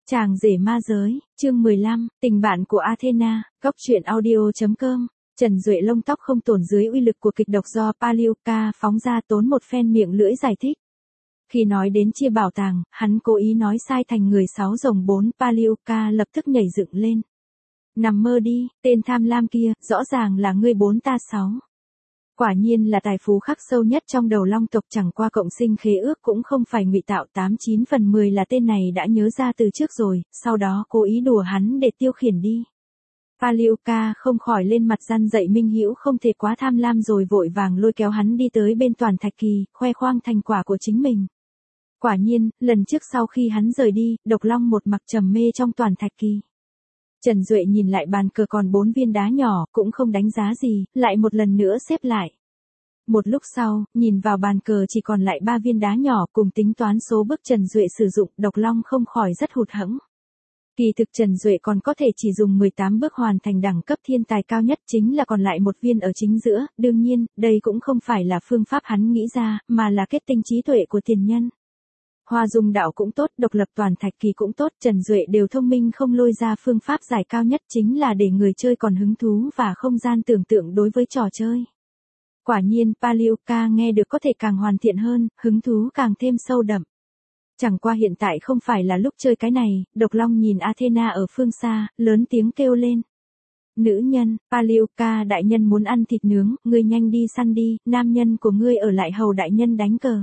Chàng rể ma giới, chương 15, tình bạn của Athena, góc truyện audio.com. Trần Duệ lông tóc không tổn dưới uy lực của kịch độc do Palioka phóng ra tốn một phen miệng lưỡi giải thích. Khi nói đến chia bảo tàng, hắn cố ý nói sai thành người 6 rồng 4, Palioka lập tức nhảy dựng lên. Nằm mơ đi, tên tham lam kia, rõ ràng là ngươi 4 ta 6. Quả nhiên là tài phú khắc sâu nhất trong đầu long tộc, chẳng qua cộng sinh khế ước cũng không phải ngụy tạo, 89 phần 10 là tên này đã nhớ ra từ trước rồi, sau đó cố ý đùa hắn để tiêu khiển đi. Palioka không khỏi lên mặt răn dậy Minh Hữu không thể quá tham lam, rồi vội vàng lôi kéo hắn đi tới bên Toàn Thạch Kỳ, khoe khoang thành quả của chính mình. Quả nhiên, lần trước sau khi hắn rời đi, Độc Long một mặc trầm mê trong Toàn Thạch Kỳ. Trần Duệ nhìn lại bàn cờ còn 4 viên đá nhỏ, cũng không đánh giá gì, lại một lần nữa xếp lại. Một lúc sau, nhìn vào bàn cờ chỉ còn lại 3 viên đá nhỏ, cùng tính toán số bước Trần Duệ sử dụng, Độc Long không khỏi rất hụt hẫng. Kỳ thực Trần Duệ còn có thể chỉ dùng 18 bước hoàn thành đẳng cấp thiên tài cao nhất, chính là còn lại một viên ở chính giữa, đương nhiên, đây cũng không phải là phương pháp hắn nghĩ ra, mà là kết tinh trí tuệ của tiền nhân. Hoa dung đạo cũng tốt, độc lập Toàn Thạch Kỳ cũng tốt, Trần Duệ đều thông minh không lôi ra phương pháp giải cao nhất, chính là để người chơi còn hứng thú và không gian tưởng tượng đối với trò chơi. Quả nhiên, Palioka nghe được có thể càng hoàn thiện hơn, hứng thú càng thêm sâu đậm. Chẳng qua hiện tại không phải là lúc chơi cái này, Độc Long nhìn Athena ở phương xa, lớn tiếng kêu lên. Nữ nhân, Palioka đại nhân muốn ăn thịt nướng, ngươi nhanh đi săn đi, nam nhân của ngươi ở lại hầu đại nhân đánh cờ.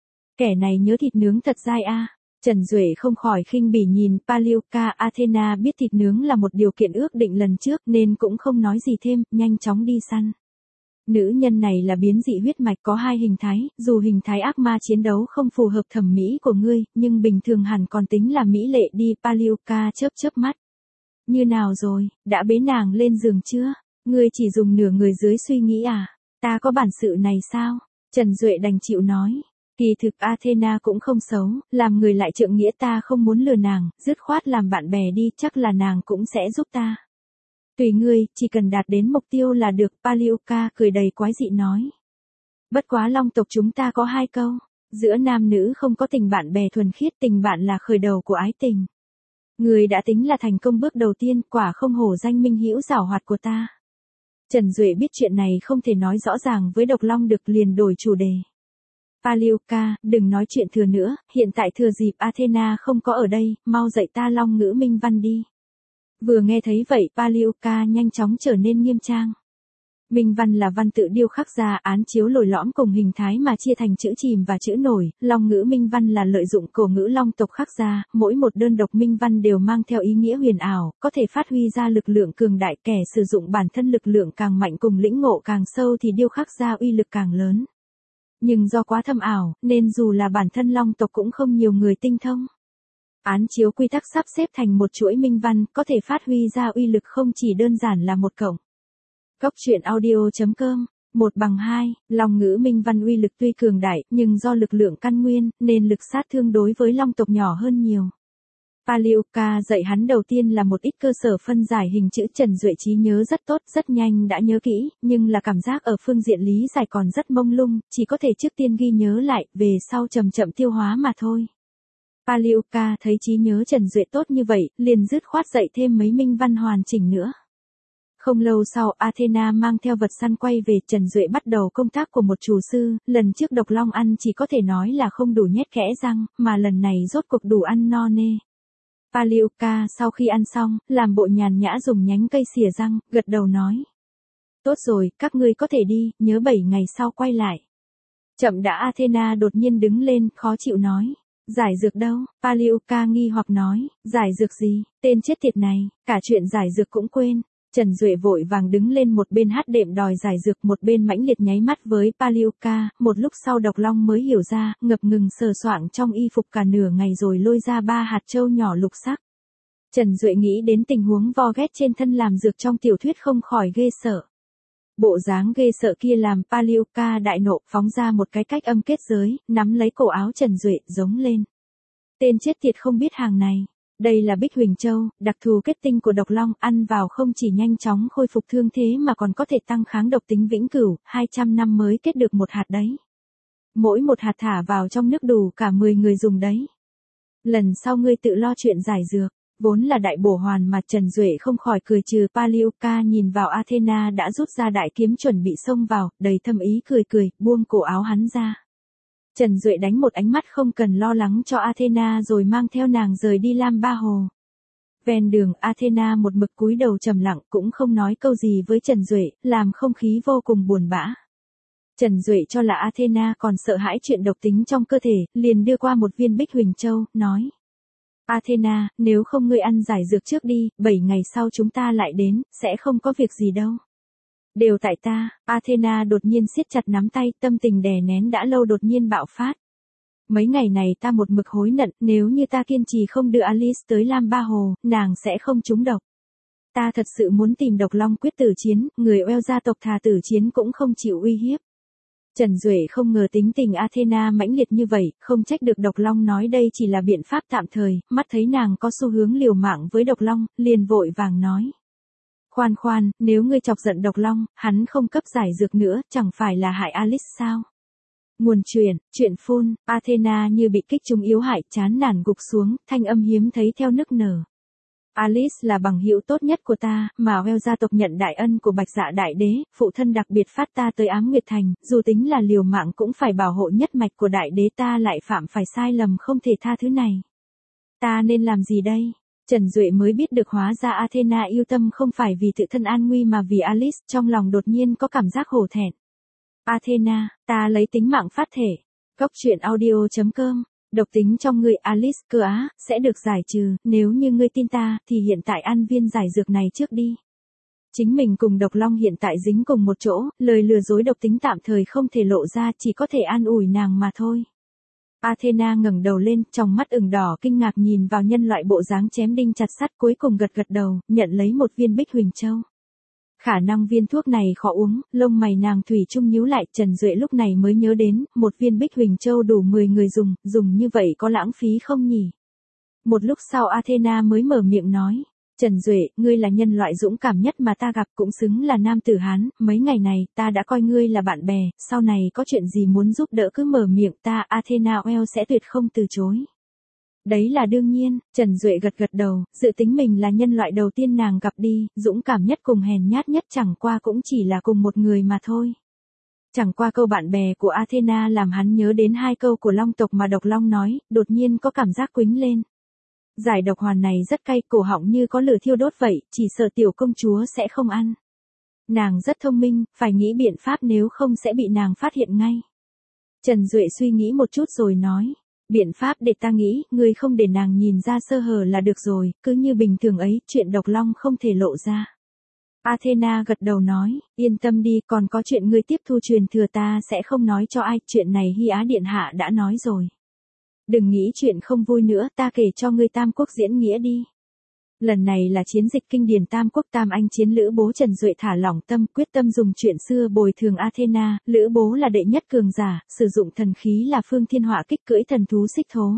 Kẻ này nhớ thịt nướng thật dai a. Trần Duệ không khỏi khinh bỉ nhìn Palioka. Athena biết thịt nướng là một điều kiện ước định lần trước nên cũng không nói gì thêm, nhanh chóng đi săn. Nữ nhân này là biến dị huyết mạch, có 2 hình thái, dù hình thái ác ma chiến đấu không phù hợp thẩm mỹ của ngươi, nhưng bình thường hẳn còn tính là mỹ lệ đi. Palioka chớp chớp mắt. Như nào rồi, đã bế nàng lên giường chưa? Ngươi chỉ dùng nửa người dưới suy nghĩ à? Ta có bản sự này sao? Trần Duệ đành chịu nói. Kỳ thực Athena cũng không xấu, làm người lại trượng nghĩa, ta không muốn lừa nàng, dứt khoát làm bạn bè đi, chắc là nàng cũng sẽ giúp ta. Tùy ngươi, chỉ cần đạt đến mục tiêu là được. Palioka cười đầy quái dị nói. Bất quá long tộc chúng ta có 2 câu, giữa nam nữ không có tình bạn bè thuần khiết, tình bạn là khởi đầu của ái tình. Ngươi đã tính là thành công bước đầu tiên, quả không hổ danh Minh Hữu giảo hoạt của ta. Trần Duệ biết chuyện này không thể nói rõ ràng với Độc Long được, liền đổi chủ đề. Palioka, đừng nói chuyện thừa nữa, hiện tại thừa dịp Athena không có ở đây, mau dạy ta long ngữ minh văn đi. Vừa nghe thấy vậy, Palioka nhanh chóng trở nên nghiêm trang. Minh văn là văn tự điêu khắc ra, án chiếu lồi lõm cùng hình thái mà chia thành chữ chìm và chữ nổi, long ngữ minh văn là lợi dụng cổ ngữ long tộc khắc ra, mỗi một đơn độc minh văn đều mang theo ý nghĩa huyền ảo, có thể phát huy ra lực lượng cường đại, kẻ sử dụng bản thân lực lượng càng mạnh cùng lĩnh ngộ càng sâu thì điêu khắc ra uy lực càng lớn. Nhưng do quá thâm ảo, nên dù là bản thân long tộc cũng không nhiều người tinh thông. Án chiếu quy tắc sắp xếp thành một chuỗi minh văn, có thể phát huy ra uy lực không chỉ đơn giản là một cộng. Góc truyện audio.com, 1/2, long ngữ minh văn uy lực tuy cường đại, nhưng do lực lượng căn nguyên, nên lực sát thương đối với long tộc nhỏ hơn nhiều. Palioka dạy hắn đầu tiên là một ít cơ sở phân giải hình chữ. Trần Duệ trí nhớ rất tốt, rất nhanh đã nhớ kỹ, nhưng là cảm giác ở phương diện lý giải còn rất mông lung, chỉ có thể trước tiên ghi nhớ lại, về sau chậm chậm tiêu hóa mà thôi. Palioka thấy trí nhớ Trần Duệ tốt như vậy, liền dứt khoát dạy thêm mấy minh văn hoàn chỉnh nữa. Không lâu sau, Athena mang theo vật săn quay về, Trần Duệ bắt đầu công tác của một chủ sư, lần trước Độc Long ăn chỉ có thể nói là không đủ nhét kẽ răng, mà lần này rốt cuộc đủ ăn no nê. Palioka sau khi ăn xong, làm bộ nhàn nhã dùng nhánh cây xìa răng, gật đầu nói. Tốt rồi, các ngươi có thể đi, nhớ 7 ngày sau quay lại. Chậm đã. Athena đột nhiên đứng lên, khó chịu nói. Giải dược đâu? Palioka nghi hoặc nói. Giải dược gì? Tên chết tiệt này, cả chuyện giải dược cũng quên. Trần Duệ vội vàng đứng lên một bên hát đệm đòi giải dược, một bên mãnh liệt nháy mắt với Palioka. Một lúc sau Độc Long mới hiểu ra, ngập ngừng sờ soạng trong y phục cả nửa ngày rồi lôi ra 3 hạt châu nhỏ lục sắc. Trần Duệ nghĩ đến tình huống vo ghét trên thân làm dược trong tiểu thuyết không khỏi ghê sợ. Bộ dáng ghê sợ kia làm Palioka đại nộ, phóng ra một cái cách âm kết giới, nắm lấy cổ áo Trần Duệ, giống lên. Tên chết tiệt không biết hàng này. Đây là Bích Huỳnh Châu, đặc thù kết tinh của Độc Long, ăn vào không chỉ nhanh chóng khôi phục thương thế mà còn có thể tăng kháng độc tính vĩnh cửu, 200 năm mới kết được một hạt đấy. Mỗi một hạt thả vào trong nước đủ cả 10 người dùng đấy. Lần sau ngươi tự lo chuyện giải dược. Vốn là đại bổ hoàn mà Trần Duệ không khỏi cười trừ. Palioka nhìn vào Athena đã rút ra đại kiếm chuẩn bị xông vào, đầy thâm ý cười, buông cổ áo hắn ra. Trần Duệ đánh một ánh mắt không cần lo lắng cho Athena rồi mang theo nàng rời đi Lam Ba Hồ. Ven đường Athena một mực cúi đầu trầm lặng cũng không nói câu gì với Trần Duệ, làm không khí vô cùng buồn bã. Trần Duệ cho là Athena còn sợ hãi chuyện độc tính trong cơ thể, liền đưa qua một viên Bích Huỳnh Châu, nói. Athena, nếu không ngươi ăn giải dược trước đi, 7 ngày sau chúng ta lại đến, sẽ không có việc gì đâu. Đều tại ta. Athena đột nhiên siết chặt nắm tay, tâm tình đè nén đã lâu đột nhiên bạo phát. Mấy ngày này ta một mực hối hận, nếu như ta kiên trì không đưa Alice tới Lam Ba Hồ, nàng sẽ không trúng độc. Ta thật sự muốn tìm Độc Long quyết tử chiến, người Oeo gia tộc thà tử chiến cũng không chịu uy hiếp. Trần Duệ không ngờ tính tình Athena mãnh liệt như vậy, không trách được Độc Long nói đây chỉ là biện pháp tạm thời, mắt thấy nàng có xu hướng liều mạng với Độc Long, liền vội vàng nói. Khoan, nếu ngươi chọc giận Độc Long, hắn không cấp giải dược nữa, chẳng phải là hại Alice sao? Nguồn chuyện phun, Athena như bị kích trúng yếu hại, chán nản gục xuống, thanh âm hiếm thấy theo nức nở. Alice là bằng hữu tốt nhất của ta, mà Oeo gia tộc nhận đại ân của Bạch Dạ Đại Đế, phụ thân đặc biệt phát ta tới Ám Nguyệt Thành, dù tính là liều mạng cũng phải bảo hộ nhất mạch của Đại Đế, ta lại phạm phải sai lầm không thể tha thứ này. Ta nên làm gì đây? Trần Duệ mới biết được hóa ra Athena yêu tâm không phải vì tự thân an nguy mà vì Alice, trong lòng đột nhiên có cảm giác hổ thẹn. Athena, ta lấy tính mạng phát thể. Góc truyện audio.com. Độc tính trong người Alice cơ á, sẽ được giải trừ, nếu như ngươi tin ta, thì hiện tại ăn viên giải dược này trước đi. Chính mình cùng Độc Long hiện tại dính cùng một chỗ, lời lừa dối độc tính tạm thời không thể lộ ra, chỉ có thể an ủi nàng mà thôi. Athena ngẩng đầu lên, trong mắt ửng đỏ kinh ngạc nhìn vào nhân loại bộ dáng chém đinh chặt sắt, cuối cùng gật đầu, nhận lấy một viên Bích Huỳnh Châu. Khả năng viên thuốc này khó uống, lông mày nàng thủy chung nhíu lại, Trần Duệ lúc này mới nhớ đến, một viên Bích Huỳnh Châu đủ 10 người dùng như vậy có lãng phí không nhỉ? Một lúc sau Athena mới mở miệng nói, Trần Duệ, ngươi là nhân loại dũng cảm nhất mà ta gặp, cũng xứng là nam tử Hán, mấy ngày này ta đã coi ngươi là bạn bè, sau này có chuyện gì muốn giúp đỡ cứ mở miệng, ta Athena Oeo sẽ tuyệt không từ chối. Đấy là đương nhiên, Trần Duệ gật đầu, dự tính mình là nhân loại đầu tiên nàng gặp đi, dũng cảm nhất cùng hèn nhát nhất chẳng qua cũng chỉ là cùng một người mà thôi. Chẳng qua câu bạn bè của Athena làm hắn nhớ đến 2 câu của Long tộc mà Độc Long nói, đột nhiên có cảm giác quĩnh lên. Giải độc hoàn này rất cay, cổ họng như có lửa thiêu đốt vậy, chỉ sợ tiểu công chúa sẽ không ăn. Nàng rất thông minh, phải nghĩ biện pháp nếu không sẽ bị nàng phát hiện ngay. Trần Duệ suy nghĩ một chút rồi nói. Biện pháp để ta nghĩ, ngươi không để nàng nhìn ra sơ hở là được rồi, cứ như bình thường ấy, chuyện Độc Long không thể lộ ra. Athena gật đầu nói, yên tâm đi, còn có chuyện ngươi tiếp thu truyền thừa ta sẽ không nói cho ai, chuyện này Hy Á Điện Hạ đã nói rồi. Đừng nghĩ chuyện không vui nữa, ta kể cho ngươi Tam Quốc diễn nghĩa đi. Lần này là chiến dịch kinh điển Tam Quốc Tam Anh chiến Lữ Bố. Trần Duệ thả lỏng tâm, quyết tâm dùng chuyện xưa bồi thường Athena. Lữ Bố là đệ nhất cường giả, sử dụng thần khí là Phương Thiên Họa kích, cưỡi thần thú Xích Thố.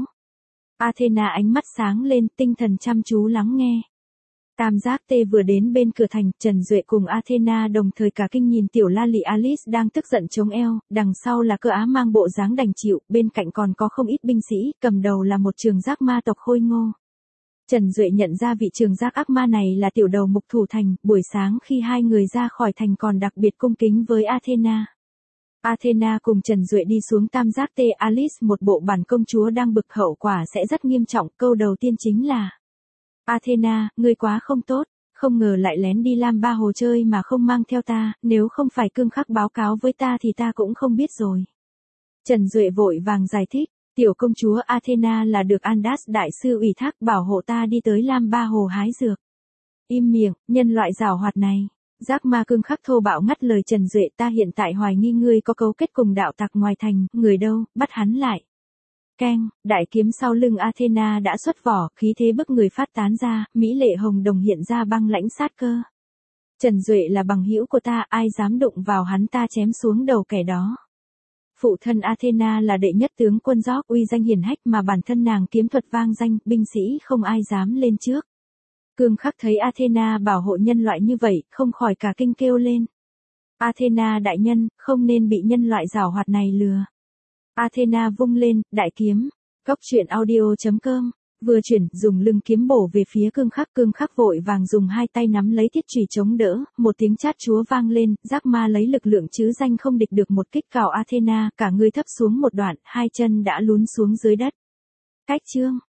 Athena ánh mắt sáng lên, tinh thần chăm chú lắng nghe. Tam giác tê vừa đến bên cửa thành, Trần Duệ cùng Athena đồng thời cả kinh nhìn tiểu la lị Alice đang tức giận chống eo, đằng sau là Cơ Á mang bộ dáng đành chịu, bên cạnh còn có không ít binh sĩ, cầm đầu là một trường giác ma tộc khôi ngô. Trần Duệ nhận ra vị trường giác ác ma này là tiểu đầu mục thủ thành, buổi sáng khi hai người ra khỏi thành còn đặc biệt cung kính với Athena. Athena cùng Trần Duệ đi xuống tam giác tê. Alice một bộ bản công chúa đang bực, hậu quả sẽ rất nghiêm trọng, câu đầu tiên chính là Athena, ngươi quá không tốt, không ngờ lại lén đi Lam Ba Hồ chơi mà không mang theo ta, nếu không phải cương khắc báo cáo với ta thì ta cũng không biết rồi. Trần Duệ vội vàng giải thích, tiểu công chúa Athena là được Andas đại sư ủy thác bảo hộ ta đi tới Lam Ba Hồ hái dược. Im miệng, nhân loại giảo hoạt này. Giác ma cương khắc thô bạo ngắt lời Trần Duệ, ta hiện tại hoài nghi ngươi có cấu kết cùng đạo tặc ngoài thành, người đâu, bắt hắn lại. Keng, đại kiếm sau lưng Athena đã xuất vỏ, khí thế bức người phát tán ra, mỹ lệ hồng đồng hiện ra băng lãnh sát cơ. Trần Duệ là bằng hữu của ta, ai dám đụng vào hắn ta chém xuống đầu kẻ đó. Phụ thân Athena là đệ nhất tướng quân Gióc, uy danh hiển hách mà bản thân nàng kiếm thuật vang danh, binh sĩ không ai dám lên trước. Cương khắc thấy Athena bảo hộ nhân loại như vậy, không khỏi cả kinh kêu lên. Athena đại nhân, không nên bị nhân loại giảo hoạt này lừa. Athena vung lên, đại kiếm. Góc truyện audio.com. Vừa chuyển, dùng lưng kiếm bổ về phía cương khắc vội vàng dùng hai tay nắm lấy thiết chùy chống đỡ, một tiếng chát chúa vang lên, giác ma lấy lực lượng chứ danh không địch được một kích cào Athena, cả người thấp xuống một đoạn, hai chân đã lún xuống dưới đất. Cách chương.